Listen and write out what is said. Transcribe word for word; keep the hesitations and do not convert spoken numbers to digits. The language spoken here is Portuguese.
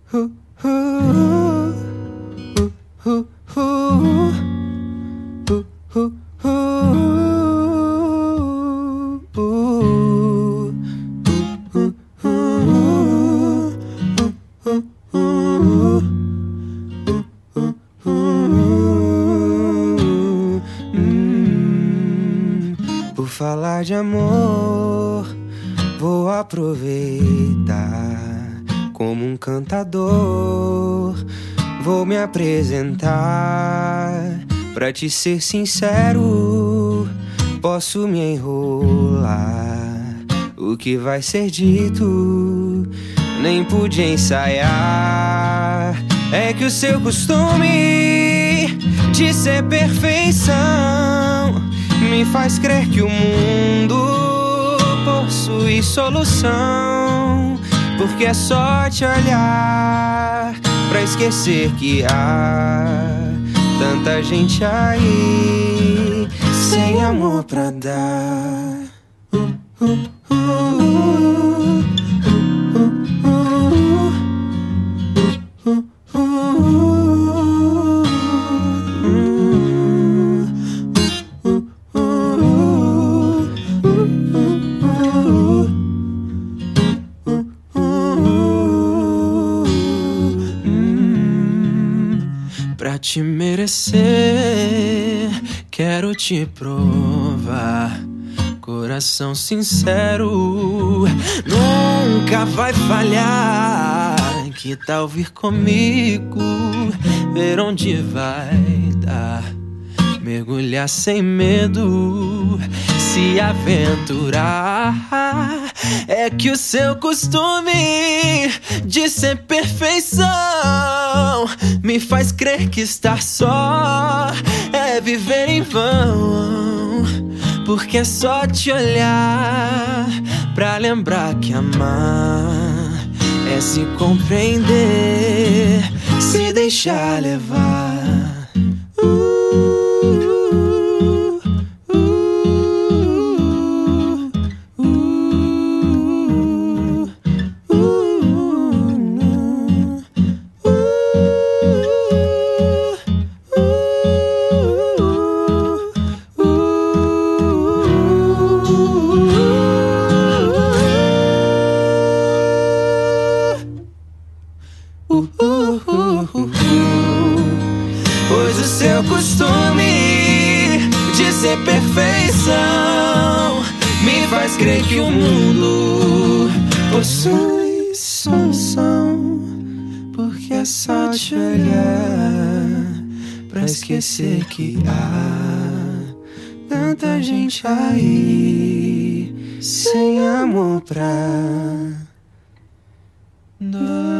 uh, uh, uh, uh, uh, uh, uh, Por falar de amor, vou aproveitar como um cantador. Vou me apresentar. Pra te ser sincero, posso me enrolar. O que vai ser dito, nem pude ensaiar. É que o seu costume de ser perfeição me faz crer que o mundo possui solução. Porque é só te olhar pra esquecer que há tanta gente aí sem amor pra dar. uh, uh, uh, uh, uh, uh, uh, Pra te merecer, quero te provar. Coração sincero nunca vai falhar. Que tal vir comigo, ver onde vai dar? Mergulhar sem medo, se aventurar. É que o seu costume de ser perfeição me faz crer que estar só é viver em vão. Porque é só te olhar pra lembrar que amar é se compreender, se deixar levar. Pois o seu costume de ser perfeição me faz crer que o mundo possui solução. Porque é só te olhar pra esquecer que há tanta gente aí sem amor pra dar.